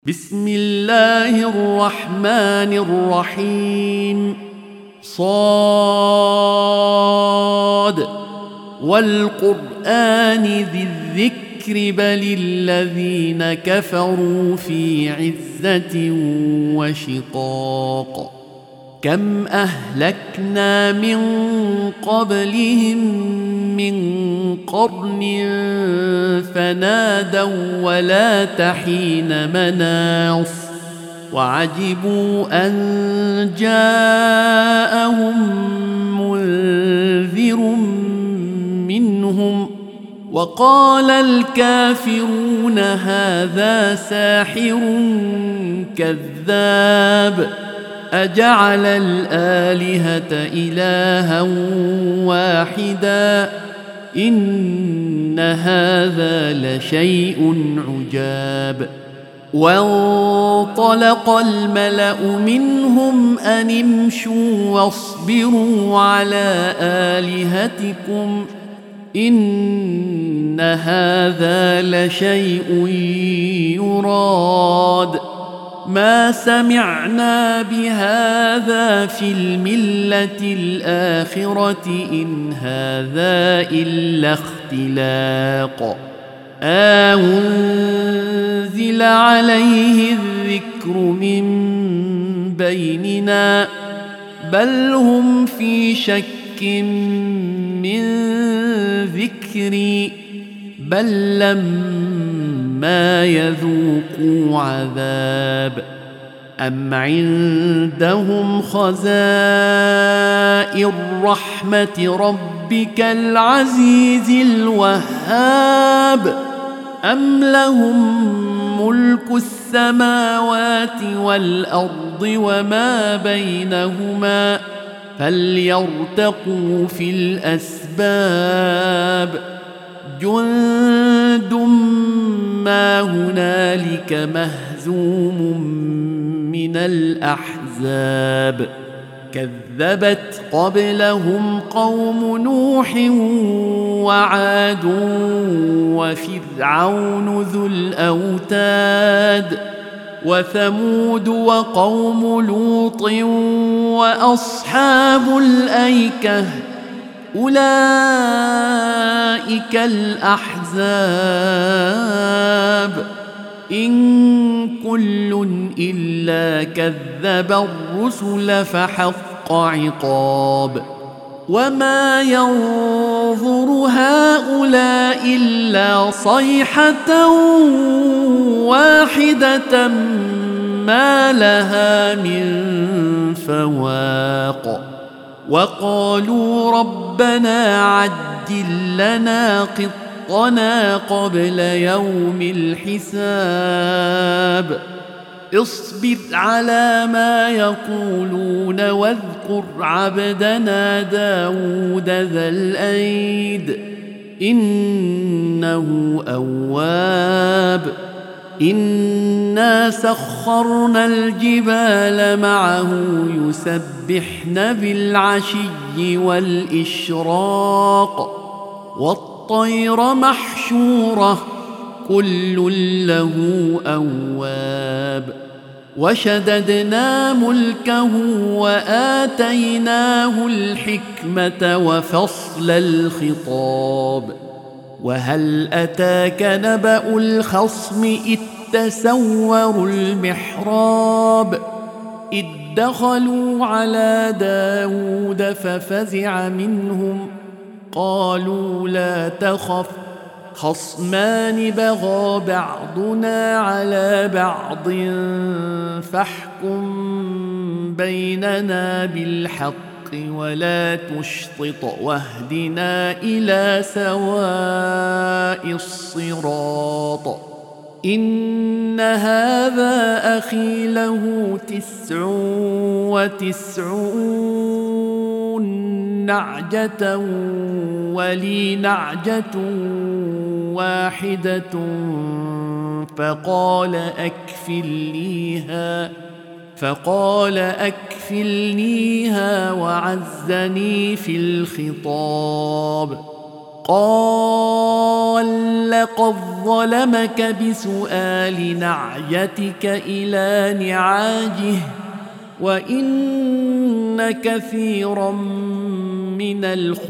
بسم الله الرحمن الرحيم. صاد والقرآن ذي الذكر بل الذين كفروا في عزة وشقاق. كم أهلكنا من قبلهم من قرن فنادوا ولا تحين مناص وعجبوا أن جاءهم منذر منهم وقال الكافرون هذا ساحر كذاب أجعل الآلهة إلها واحدا إن هذا لشيء عجاب. وانطلق الملأ منهم أن امشوا واصبروا على آلهتكم إن هذا لشيء يراد ما سمعنا بهذا في الملة الآخرة إن هذا إلا اختلاق أنزل عليه الذكر من بيننا بل هم في شك من ذكري بل لما يذوقوا عذاب أم عندهم خزائن رحمة ربك العزيز الوهاب أم لهم ملك السماوات والأرض وما بينهما فليرتقوا في الأسباب جند ما هنالك مهزوم من الأحزاب كذبت قبلهم قوم نوح وعاد وفرعون ذو الأوتاد وثمود وقوم لوط وأصحاب الأيكة أولئك الأحزاب إن كل إلا كذب الرسل فحق عقاب وما ينظر هؤلاء إلا صيحة واحدة ما لها من فواق وقالوا ربنا عجل لنا قطنا قبل يوم الحساب اصبر على ما يقولون واذكر عبدنا داود ذا الأيد إنه أواب إنا سخرنا الجبال معه يسبحن بالعشي والإشراق والطير محشورة كل له أواب وشددنا ملكه وآتيناه الحكمة وفصل الخطاب وهل أتاك نبأ الخصم إذ تسوروا المحراب إذ دخلوا على داود ففزع منهم قالوا لا تخف خصمان بغى بعضنا على بعض فاحكم بيننا بالحق ولا تشطط واهدنا إلى سواء الصراط إن هذا أخي له 99 نعجة ولي نعجة واحدة فقال أكفلنيها وعزني في الخطاب قال لقد ظلمك بسؤال نعجتك إلى نعاجه وإن كثيرا من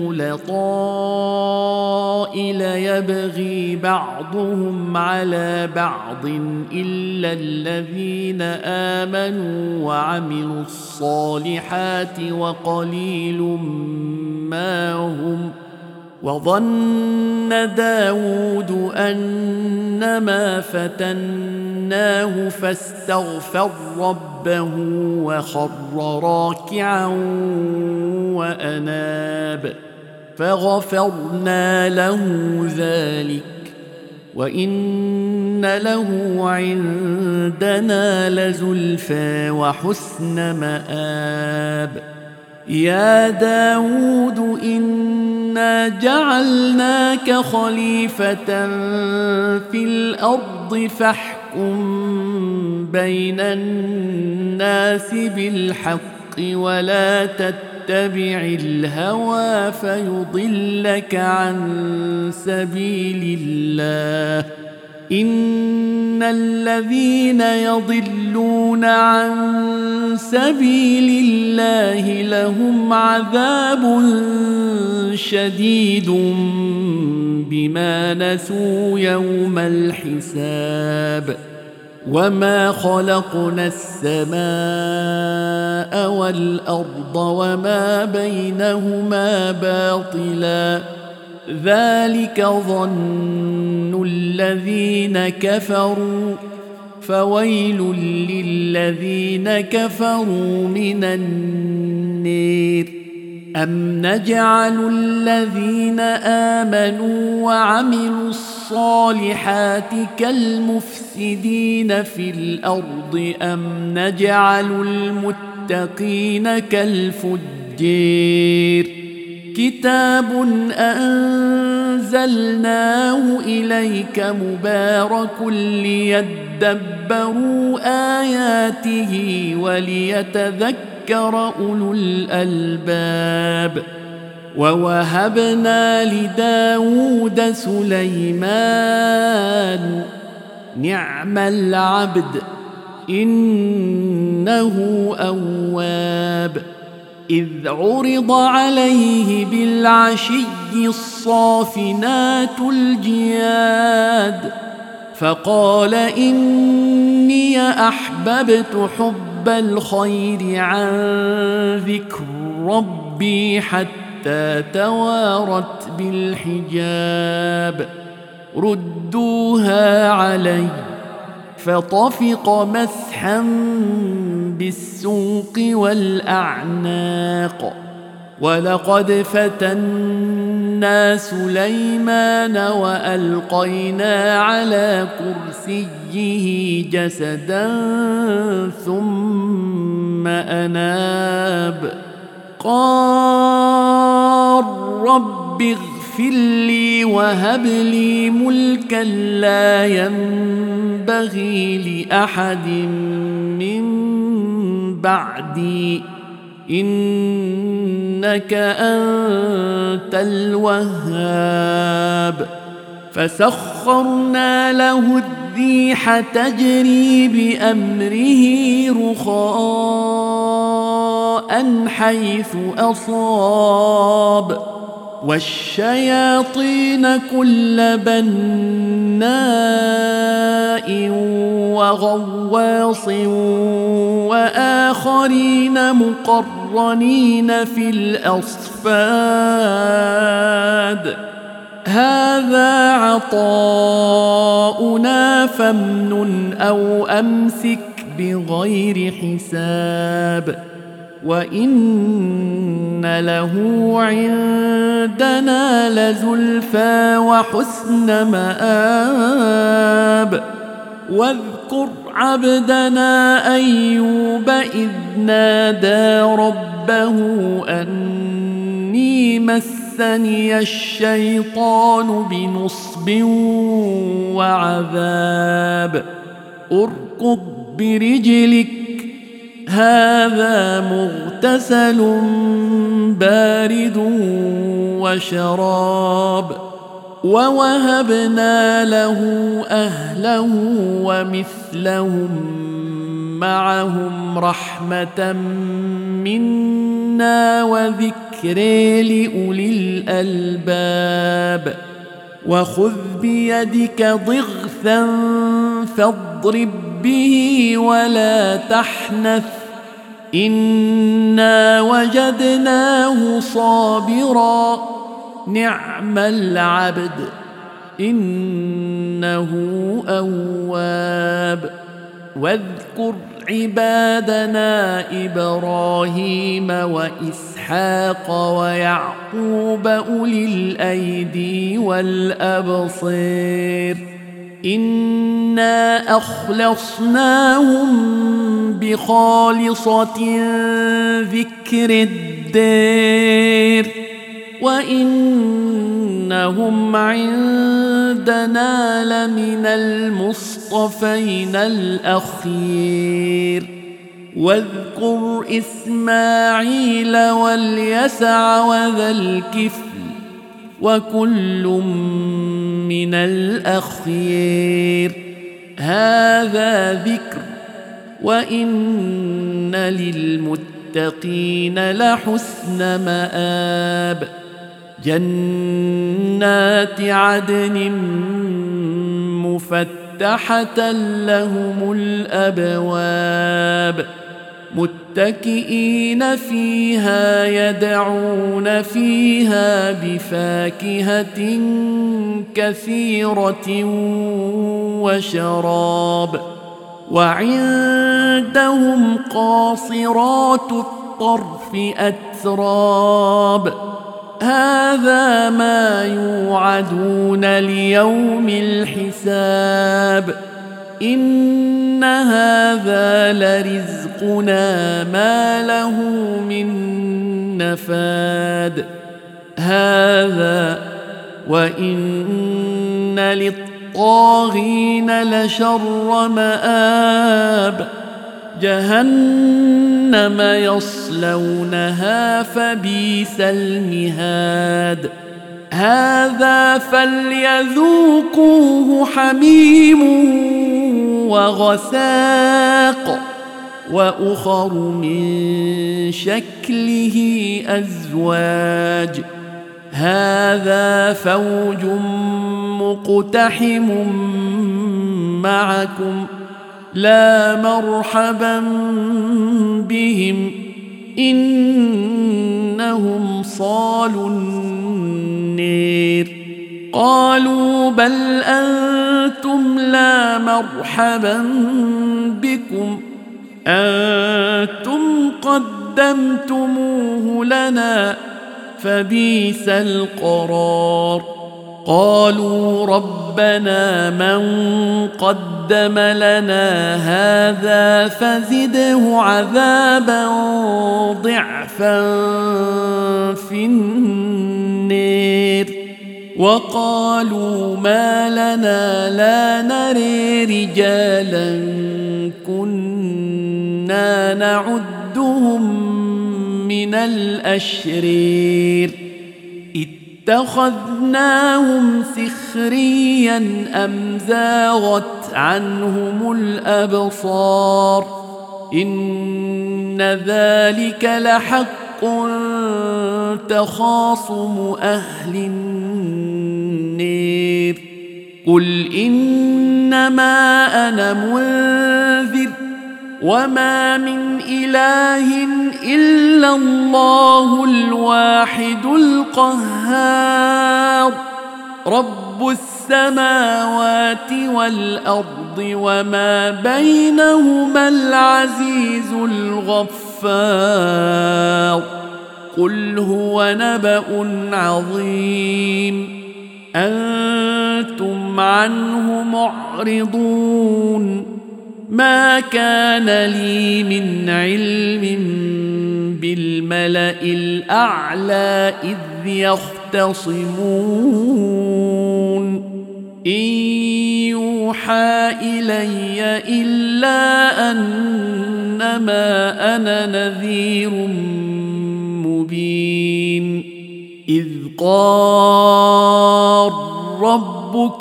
الخلطاء ليبغي بعضهم على بعض إلا الذين آمنوا وعملوا الصالحات وقليل ما هم. وظن داود أنما فتناه فاستغفر ربه وخر راكعا وأناب فغفرنا له ذلك وإن له عندنا لزلفى وحسن مآب. يا داود إنا جعلناك خليفة في الأرض فاحكم بين الناس بالحق ولا تتبع الهوى فيضلك عن سبيل الله. إن الذين يضلون عن سبيل الله لهم عذاب شديد بما نسوا يوم الحساب. وما خلقنا السماء والأرض وما بينهما باطلا ذلك ظن الذين كفروا فويل للذين كفروا من النار. أم نجعل الذين آمنوا وعملوا الصالحات كالمفسدين في الأرض أم نجعل المتقين كالفجار. كتاب أنزلناه إليك مبارك ليدبروا آياته وليتذكر أولو الألباب. ووهبنا لداود سليمان نعم العبد إنه أواب. إذ عرض عليه بالعشي الصافنات الجياد فقال إني أحببت حب الخير عن ذكر ربي حتى توارت بالحجاب. ردوها علي فطفق مسحا بالسوق والأعناق. ولقد فتنا سليمان وألقينا على كرسيه جسدا ثم أناب. قال رب اغفر لي وهب لي ملكا لا ينبغي لأحد من بعدي إنك أنت الوهاب. فسخرنا له الريح تجري بأمره رخاء حيث أصاب والشياطين كل بناء وغواص وآخرين مقرنين في الأصفاد. هذا عطاؤنا فامنن أو أمسك بغير حساب. وإن له عندنا لزلفى وحسن مآب. واذكر عبدنا أيوب إذ نادى ربه أني مسني الشيطان بنصب وعذاب. اركض برجلك هذا مغتسل بارد وشراب. ووهبنا له أهله ومثلهم معهم رحمة منا وذكر لأولي الألباب وخذ بيدك ضغثا فاضرب به ولا تحنث إنا وجدناه صابرا نعم العبد إنه أواب واذكر عبادنا إبراهيم وإسحاق ويعقوب أولي الأيدي والأبصير إنا أخلصناهم بخالصة ذكر الدار وإنهم عندنا لمن المصطفين الأخير واذكر إسماعيل واليسع وذا الكفل وكل من الأخير هذا ذكر وإن للمتقين لحسن مآب جنات عدن مفتحة لهم الأبواب متكئين فيها يدعون فيها بفاكهة كثيرة وشراب وعندهم قاصرات الطرف أتراب هذا ما يوعدون ليوم الحساب إن هذا لرزقنا ما له من نفاد هذا وإن للطاغين لشر مآب جهنم يصلونها فبئس المهاد هذا فليذوقوه حميم وغساق وأخر من شكله أزواج هذا فوج مقتحم معكم لا مرحبا بهم إنهم صالوا النير قالوا بل أنتم لا مرحبا بكم أنتم قدمتموه لنا فبئس القرار قالوا ربنا من قدم لنا هذا فزده عذابا ضعفا في النار وقالوا ما لنا لا نري رجالا كنا نعدهم من الأشرير اتخذناهم سخريا أم زاغت عنهم الأبصار إن ذلك لحق تخاصم أهل النار قل إنما أنا منذر وما من إله إلا الله الواحد القهار رب السماوات والأرض وما بينهما العزيز الغفار قل هو نبأ عظيم أنتم عنه معرضون ما كان لي من علم بالملأ الأعلى إذ يختصمون إن يوحى إلي إلا أنما أنا نذير مبين إذ قال ربك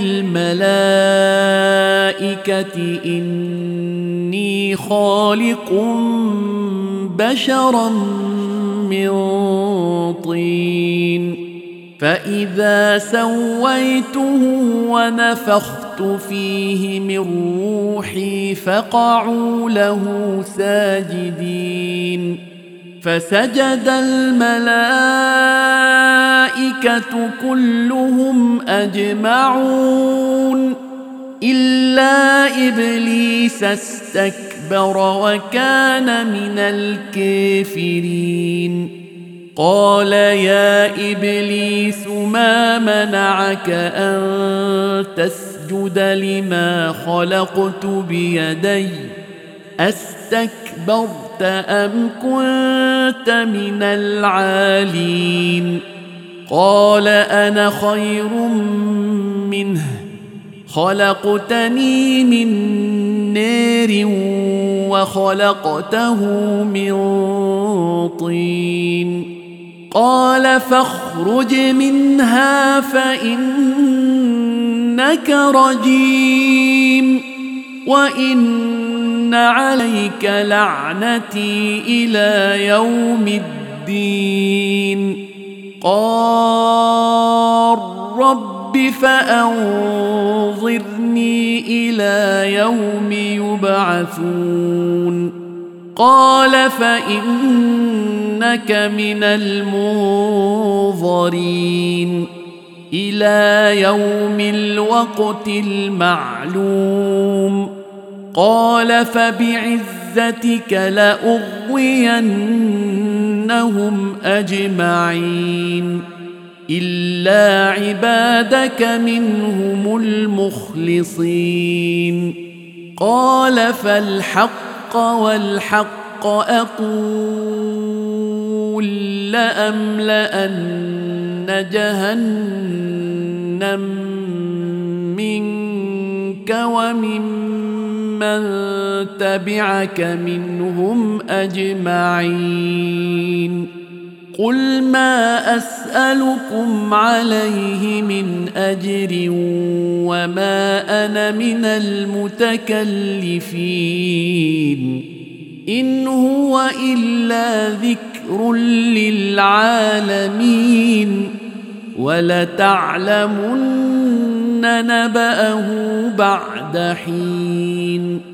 للملائكة إني خالق بشرا من طين فإذا سويته ونفخت فيه من روحي فقعوا له ساجدين فسجد الملائكة كلهم أجمعون إلا إبليس استكبر وكان من الكافرين قال يا إبليس ما منعك أن تسجد لما خلقت بيدي أستكبرت أم كنت من العالين قال أنا خير منه خلقتني من نار وخلقته من طين قال فاخرج منها فإنك رجيم وإن عليك لعنتي إلى يوم الدين قال رب فأنظرني إلى يوم يبعثون قال فإنك من المنظرين إلى يوم الوقت المعلوم قال فبعزتك لأغوينهم أجمعين إلا عبادك منهم المخلصين قال فالحق والحق أقول لأملأن جهنم منك وممن تبعك منهم أجمعين قل ما أسألكم عليه من أجر وما أنا من المتكلفين إن هو إلا ذكر للعالمين ولتعلمن نبأه بعد حين